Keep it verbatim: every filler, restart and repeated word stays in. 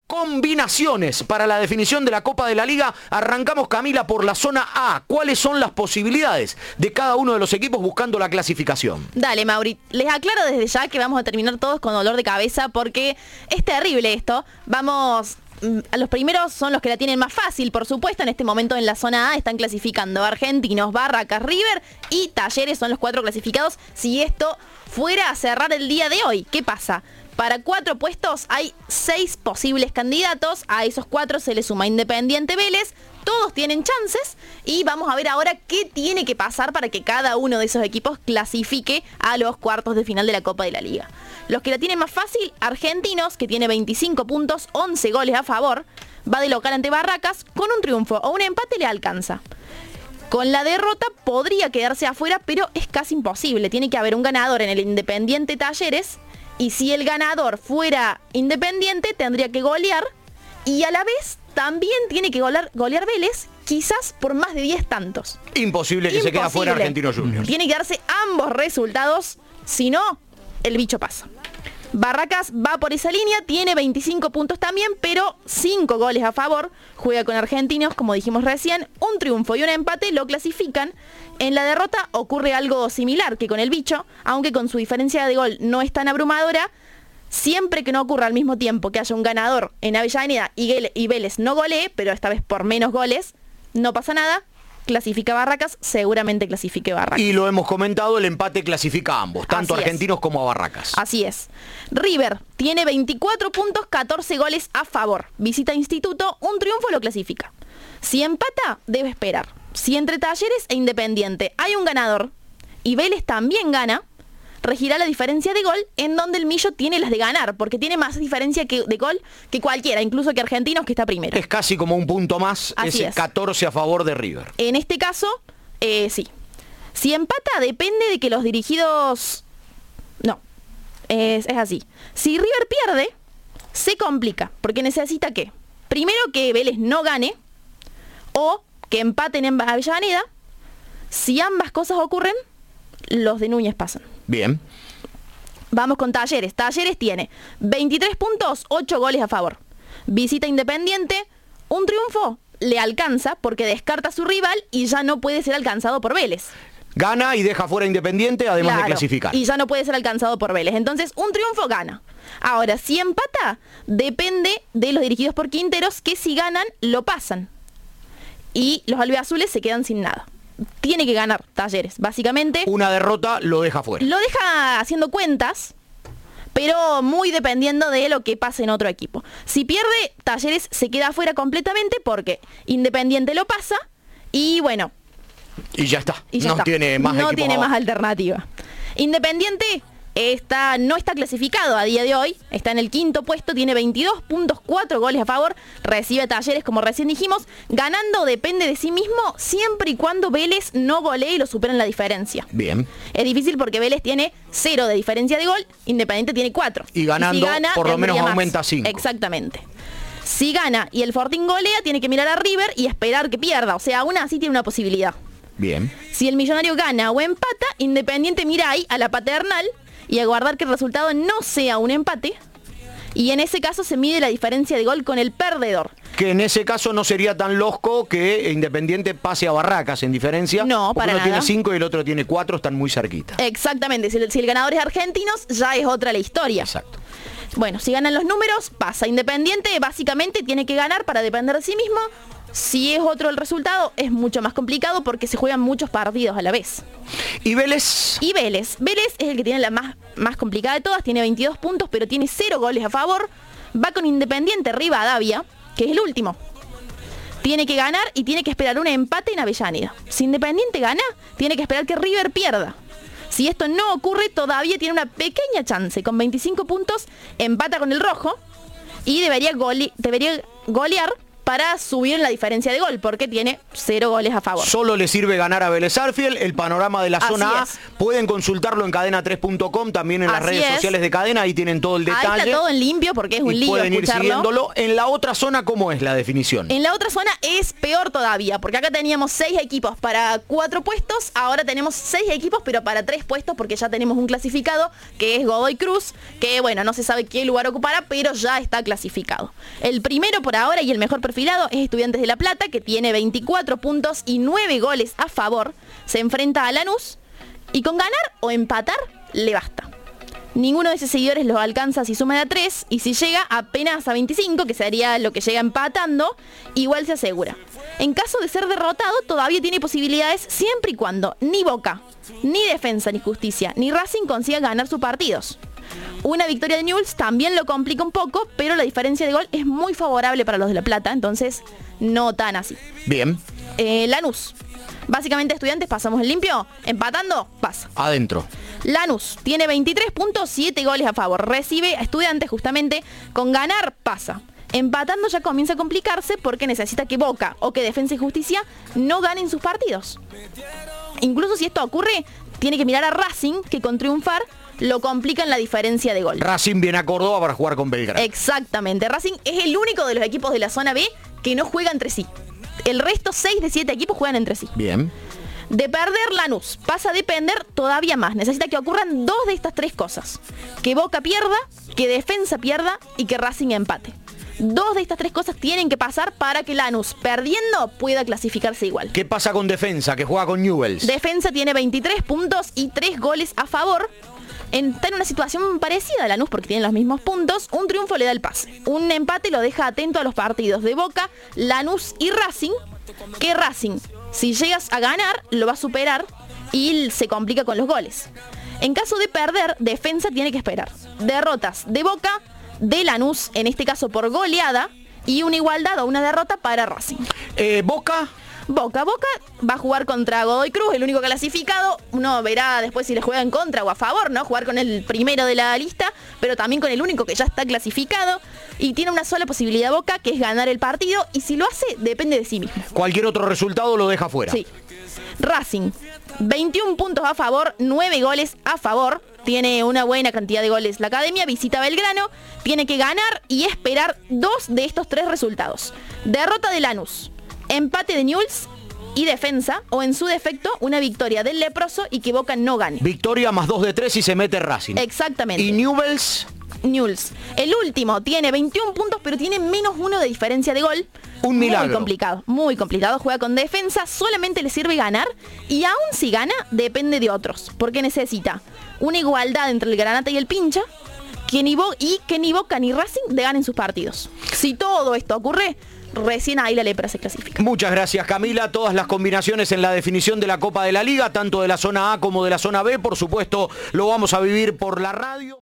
Combinaciones para la definición de la Copa de la Liga. Arrancamos, Camila, por la zona A. ¿Cuáles son las posibilidades de cada uno de los equipos buscando la clasificación? Dale, Mauri. Les aclaro desde ya que vamos a terminar todos con dolor de cabeza porque es terrible esto. Vamos... A los primeros son los que la tienen más fácil, por supuesto. En este momento en la zona A están clasificando Argentinos, Barracas, River y Talleres son los cuatro clasificados. Si esto fuera a cerrar el día de hoy, ¿qué pasa? Para cuatro puestos hay seis posibles candidatos. A esos cuatro se le suma Independiente, Vélez. Todos tienen chances y vamos a ver ahora qué tiene que pasar para que cada uno de esos equipos clasifique a los cuartos de final de la Copa de la Liga. Los que la tienen más fácil, Argentinos, que tiene veinticinco puntos, once goles a favor, va de local ante Barracas, con un triunfo o un empate le alcanza. Con la derrota podría quedarse afuera, pero es casi imposible. Tiene que haber un ganador en el Independiente Talleres, y si el ganador fuera Independiente, tendría que golear, y a la vez también tiene que golear, golear Vélez, quizás por más de diez tantos. Imposible que Imposible. se quede afuera Argentinos Juniors. Tiene que darse ambos resultados, si no, el bicho pasa. Barracas va por esa línea, tiene veinticinco puntos también, pero cinco goles a favor. Juega con Argentinos, como dijimos recién, un triunfo y un empate lo clasifican. En la derrota ocurre algo similar que con el bicho, aunque con su diferencia de gol no es tan abrumadora. Siempre que no ocurra al mismo tiempo que haya un ganador en Avellaneda y Vélez no golee, pero esta vez por menos goles, no pasa nada. Clasifica Barracas, seguramente clasifique Barracas. Y lo hemos comentado, el empate clasifica a ambos, tanto Así Argentinos es. como a Barracas. Así es. River tiene veinticuatro puntos, catorce goles a favor. Visita Instituto, un triunfo lo clasifica. Si empata, debe esperar. Si entre Talleres e Independiente hay un ganador y Vélez también gana, regirá la diferencia de gol, en donde el Millo tiene las de ganar, porque tiene más diferencia que, de gol que cualquiera, incluso que Argentinos, que está primero. Es casi como un punto más, Así ese es. catorce a favor de River. En este caso, eh, sí. Si empata, depende de que los dirigidos... No, es, es así. Si River pierde, se complica, porque necesita ¿qué? Primero que Vélez no gane, o que empaten en Avellaneda. Si ambas cosas ocurren, los de Núñez pasan. Bien. Vamos con Talleres. Talleres tiene veintitrés puntos, ocho goles a favor. Visita Independiente, un triunfo le alcanza porque descarta a su rival y ya no puede ser alcanzado por Vélez. Gana y deja fuera Independiente, además Claro, de clasificar. Y ya no puede ser alcanzado por Vélez. Entonces, un triunfo gana. Ahora, si empata, depende de los dirigidos por Quinteros, que si ganan, lo pasan. Y los albiazules se quedan sin nada. Tiene que ganar Talleres, básicamente. Una derrota lo deja fuera. Lo deja haciendo cuentas, pero muy dependiendo de lo que pase en otro equipo. Si pierde, Talleres se queda afuera completamente porque Independiente lo pasa y bueno... Y ya está. Y ya no está. tiene más No equipos tiene abajo. más alternativa. Independiente está, no está clasificado a día de hoy. Está en el quinto puesto, tiene veintidós puntos, cuatro goles a favor. Recibe Talleres, como recién dijimos. Ganando depende de sí mismo, siempre y cuando Vélez no golee y lo supera en la diferencia. Bien. Es difícil porque Vélez tiene cero de diferencia de gol, Independiente tiene cuatro. Y ganando, si gana, por lo menos tendría más. aumenta cinco. Exactamente. Si gana y el Fortín golea, tiene que mirar a River y esperar que pierda. O sea, aún así tiene una posibilidad. Bien. Si el Millonario gana o empata, Independiente mira ahí a la paternal y aguardar que el resultado no sea un empate. Y en ese caso se mide la diferencia de gol con el perdedor. Que en ese caso no sería tan losco que Independiente pase a Barracas en diferencia. No, porque para uno nada. tiene cinco y el otro tiene cuatro, están muy cerquita. Exactamente, si el, si el ganador es Argentinos, ya es otra la historia. Exacto. Bueno, si ganan los números, pasa. Independiente básicamente tiene que ganar para depender de sí mismo. Si es otro el resultado, es mucho más complicado porque se juegan muchos partidos a la vez. ¿Y Vélez? Y Vélez. Vélez es el que tiene la más, más complicada de todas. Tiene veintidós puntos, pero tiene cero goles a favor. Va con Independiente Rivadavia, que es el último. Tiene que ganar y tiene que esperar un empate en Avellaneda. Si Independiente gana, tiene que esperar que River pierda. Si esto no ocurre, todavía tiene una pequeña chance. Con veinticinco puntos, empata con el rojo y debería, gole debería golear para subir la diferencia de gol, porque tiene cero goles a favor. Solo le sirve ganar a Vélez Sarsfield. El panorama de la Así zona es. A pueden consultarlo en cadena tres punto com, también en las Así redes es. sociales de Cadena, ahí tienen todo el detalle. Ahí está todo en limpio porque es un y lío pueden ir escucharlo. siguiéndolo. En la otra zona, ¿cómo es la definición? En la otra zona es peor todavía, porque acá teníamos seis equipos para cuatro puestos, ahora tenemos seis equipos pero para tres puestos, porque ya tenemos un clasificado, que es Godoy Cruz, que bueno, no se sabe qué lugar ocupará, pero ya está clasificado. El primero por ahora y el mejor perfilado es Estudiantes de La Plata, que tiene veinticuatro puntos y nueve goles a favor. Se enfrenta a Lanús y con ganar o empatar le basta. Ninguno de esos seguidores los alcanza si suma de a tres, y si llega apenas a veinticinco, que sería lo que llega empatando, igual se asegura. En caso de ser derrotado, todavía tiene posibilidades siempre y cuando ni Boca, ni Defensa, ni Justicia, ni Racing consigan ganar sus partidos. Una victoria de Newell's también lo complica un poco, pero la diferencia de gol es muy favorable para los de La Plata, entonces no tan así. Bien. Eh, Lanús. Básicamente Estudiantes pasamos el limpio, empatando, pasa. Adentro. Lanús tiene veintitrés puntos, siete goles a favor. Recibe a Estudiantes justamente, con ganar pasa. Empatando ya comienza a complicarse porque necesita que Boca o que Defensa y Justicia no ganen sus partidos. Incluso si esto ocurre, tiene que mirar a Racing, que con triunfar lo complica en la diferencia de gol. Racing viene a Córdoba para jugar con Belgrano. Exactamente. Racing es el único de los equipos de la zona B que no juega entre sí. El resto, seis de siete equipos juegan entre sí. Bien. De perder Lanús pasa a depender todavía más. Necesita que ocurran dos de estas tres cosas. Que Boca pierda, que Defensa pierda y que Racing empate. Dos de estas tres cosas tienen que pasar para que Lanús, perdiendo, pueda clasificarse igual. ¿Qué pasa con Defensa, que juega con Newell's? Defensa tiene veintitrés puntos y tres goles a favor. Está en una situación parecida a Lanús porque tienen los mismos puntos. Un triunfo le da el pase. Un empate lo deja atento a los partidos de Boca, Lanús y Racing. Que Racing, si llegas a ganar, lo va a superar y se complica con los goles. En caso de perder, Defensa tiene que esperar derrotas de Boca, de Lanús, en este caso por goleada, y una igualdad o una derrota para Racing. Eh, Boca... Boca, Boca va a jugar contra Godoy Cruz, el único clasificado. Uno verá después si le juega en contra o a favor, ¿no? Jugar con el primero de la lista, pero también con el único que ya está clasificado. Y tiene una sola posibilidad Boca, que es ganar el partido. Y si lo hace, depende de sí mismo. Cualquier otro resultado lo deja fuera. Sí. Racing, veintiún puntos a favor, nueve goles a favor. Tiene una buena cantidad de goles la academia. Visita Belgrano. Tiene que ganar y esperar dos de estos tres resultados. Derrota de Lanús, empate de Newell's y Defensa, o en su defecto, una victoria del Leproso y que Boca no gane. Victoria más dos de tres y se mete Racing. Exactamente. Y Newell's... Newell's. El último tiene veintiún puntos, pero tiene menos uno de diferencia de gol. Un milagro. Muy complicado, muy complicado. Juega con Defensa, solamente le sirve ganar. Y aún si gana, depende de otros. Porque necesita una igualdad entre el Granata y el Pincha, que ni Bo- y que ni Boca ni Racing de ganen sus partidos. Si todo esto ocurre, recién ahí la Lepra se clasifica. Muchas gracias, Camila. Todas las combinaciones en la definición de la Copa de la Liga, tanto de la zona A como de la zona B, por supuesto, lo vamos a vivir por la radio.